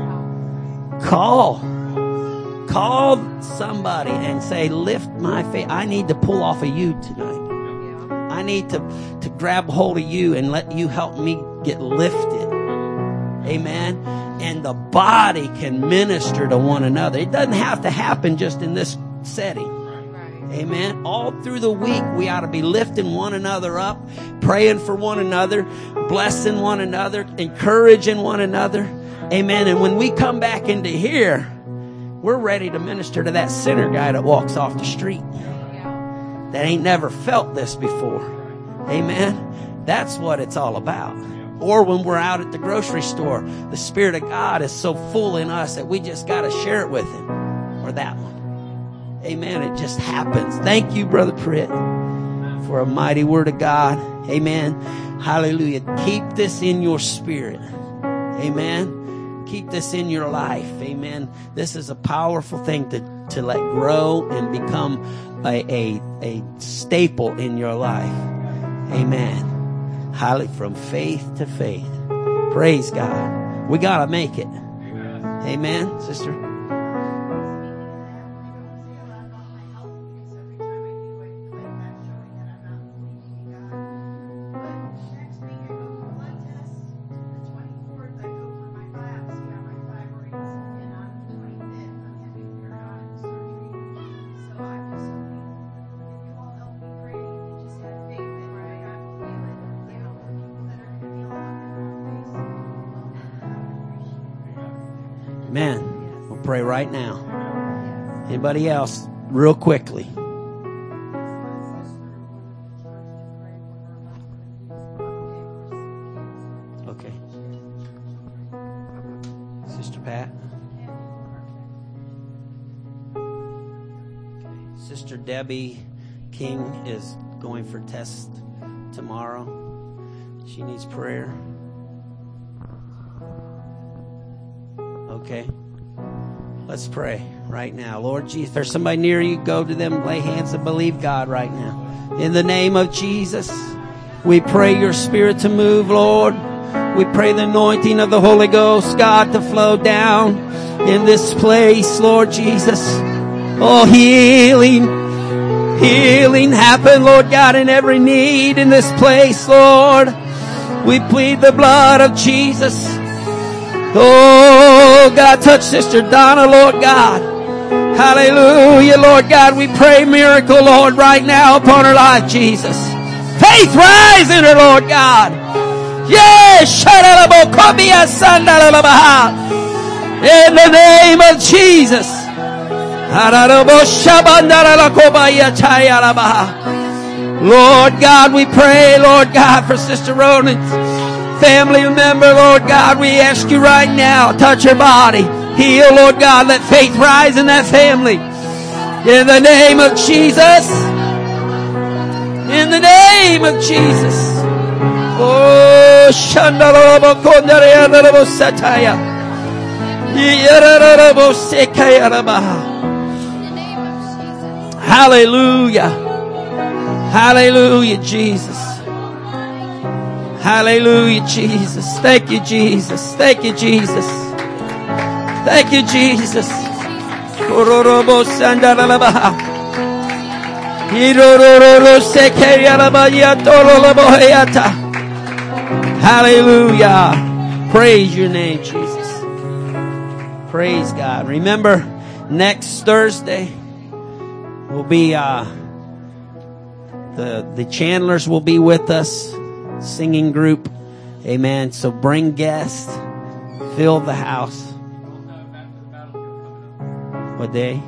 Call. Call somebody and say, lift my faith. I need to pull off of you tonight. I need to, to grab hold of you and let you help me get lifted. Amen. And the body can minister to one another. It doesn't have to happen just in this setting. Amen. All through the week, we ought to be lifting one another up, praying for one another, blessing one another, encouraging one another. Amen. And when we come back into here, we're ready to minister to that sinner guy that walks off the street, that ain't never felt this before. Amen. That's what it's all about. Or when we're out at the grocery store, the Spirit of God is so full in us that we just got to share it with him, or that one. Amen. It just happens. Thank you, Brother Pritt, for a mighty word of God. Amen. Hallelujah. Keep this in your spirit. Amen. Keep this in your life. Amen. This is a powerful thing to, to let grow and become a, a, a staple in your life. Amen. Hallelujah. From faith to faith. Praise God. We got to make it. Amen, sister. Amen. We'll pray right now. Anybody else? Real quickly. Okay. Sister Pat. Okay. Sister Debbie King is going for test tomorrow. She needs prayer. Okay. Let's pray right now. Lord Jesus, if there's somebody near you, go to them, lay hands and believe God right now. In the name of Jesus, we pray your Spirit to move, Lord. We pray the anointing of the Holy Ghost, God, to flow down in this place, Lord Jesus. Oh, healing, healing happen, Lord God, in every need in this place, Lord. We plead the blood of Jesus. Oh, God, touch Sister Donna, Lord God. Hallelujah, Lord God. We pray miracle, Lord, right now upon her life, Jesus. Faith rise in her, Lord God. Yes. In the name of Jesus. Lord God, we pray, Lord God, for Sister Ronan's family member, Lord God. We ask you right now, touch her body. Heal, Lord God. Let faith rise in that family. In the name of Jesus. In the name of Jesus. Oh, hallelujah. Hallelujah, Jesus. Hallelujah, Jesus. Thank you, Jesus. Thank you, Jesus. Thank you, Jesus. Hallelujah. Praise your name, Jesus. Praise God. Remember, next Thursday will be uh, the the Chandlers will be with us, singing group. Amen. So bring guests, fill the house. What day?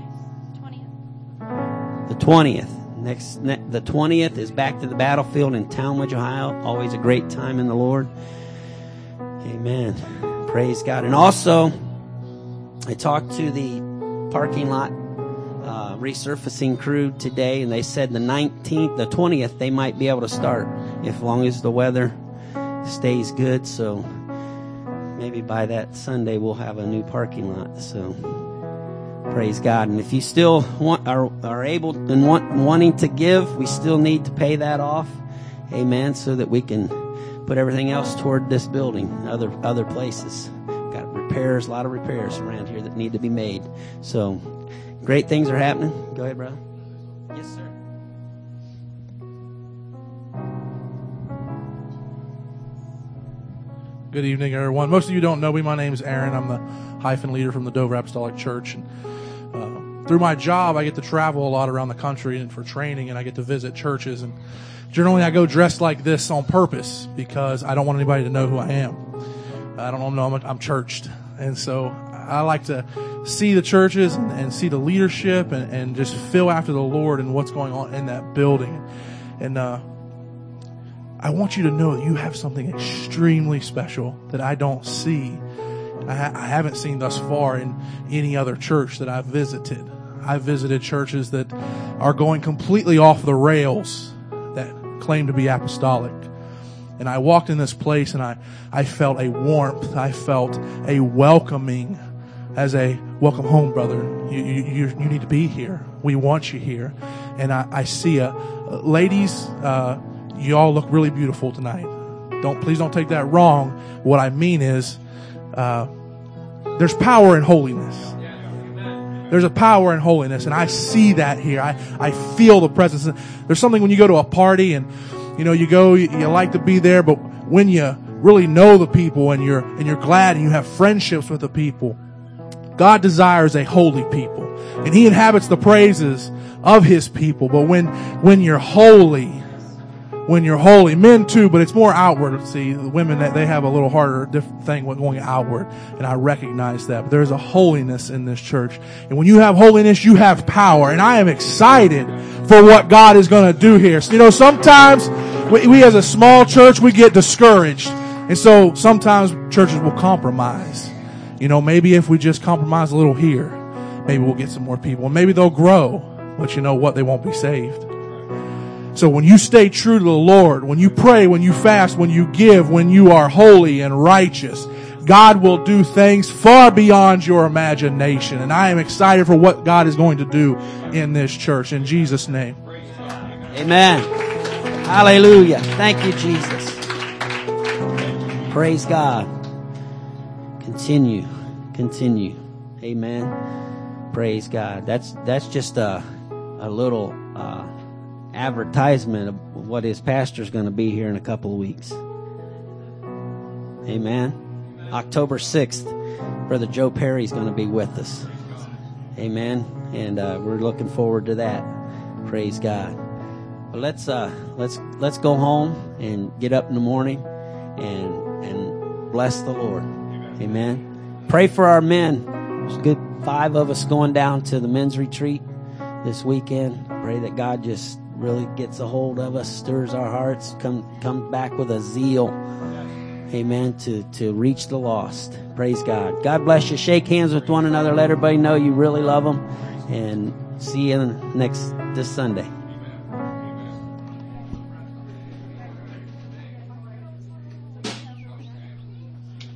The twentieth. Next, ne- the twentieth is Back to the Battlefield in Talmadge, Ohio. Always a great time in the Lord. Amen. Praise God. And also, I talked to the parking lot uh, resurfacing crew today, and they said the nineteenth, the twentieth, they might be able to start as long as the weather stays good. So maybe by that Sunday we'll have a new parking lot. So praise God. And if you still want, are, are able and want, wanting to give, we still need to pay that off. Amen. So that we can put everything else toward this building, other, other places. Got repairs, a lot of repairs around here that need to be made. So great things are happening. Go ahead, brother. Yes, sir. Good evening, everyone. Most of you don't know me. My name is Aaron. I'm the hyphen leader from the Dover Apostolic Church. And uh, through my job, I get to travel a lot around the country and for training, and I get to visit churches. And generally, I go dressed like this on purpose because I don't want anybody to know who I am. I don't know I'm, I'm churched, and so I like to see the churches and, and see the leadership and, and just feel after the Lord and what's going on in that building. And uh, I want you to know that you have something extremely special that I don't see. I, ha- I haven't seen thus far in any other church that I've visited. I've visited churches that are going completely off the rails that claim to be apostolic. And I walked in this place and I, I felt a warmth. I felt a welcoming as a welcome home, brother. You, you, you need to be here. We want you here. And I, I see a, uh, ladies, uh, you all look really beautiful tonight. Don't, please don't take that wrong. What I mean is, uh, there's power in holiness. There's a power in holiness, and I see that here. I, I feel the presence. There's something when you go to a party and, you know, you go, you, you like to be there, but when you really know the people and you're, and you're glad and you have friendships with the people, God desires a holy people, and He inhabits the praises of His people. But when, when you're holy, when you're holy, men too, but it's more outward. See, the women, that they have a little harder different thing with going outward, and I recognize that. But there's a holiness in this church, and when you have holiness, you have power. And I am excited for what God is going to do here. So, you know, sometimes we, we as a small church, we get discouraged, and so sometimes churches will compromise. You know, maybe if we just compromise a little here, maybe we'll get some more people, and maybe they'll grow. But you know what? They won't be saved. So when you stay true to the Lord, when you pray, when you fast, when you give, when you are holy and righteous, God will do things far beyond your imagination. And I am excited for what God is going to do in this church. In Jesus' name. Amen. Hallelujah. Thank you, Jesus. Praise God. Continue. Continue. Amen. Praise God. That's, that's just a, a little, uh, advertisement of what his pastor's going to be here in a couple of weeks. Amen. October sixth, Brother Joe Perry's going to be with us. Amen. And uh, we're looking forward to that. Praise God. But let's uh, let's let's go home and get up in the morning and and bless the Lord. Amen. Pray for our men. There's a good five of us going down to the men's retreat this weekend. Pray that God just really gets a hold of us, stirs our hearts, come come back with a zeal, amen, to, to reach the lost. Praise God. God bless you. Shake hands with one another. Let everybody know you really love them. And see you next this Sunday.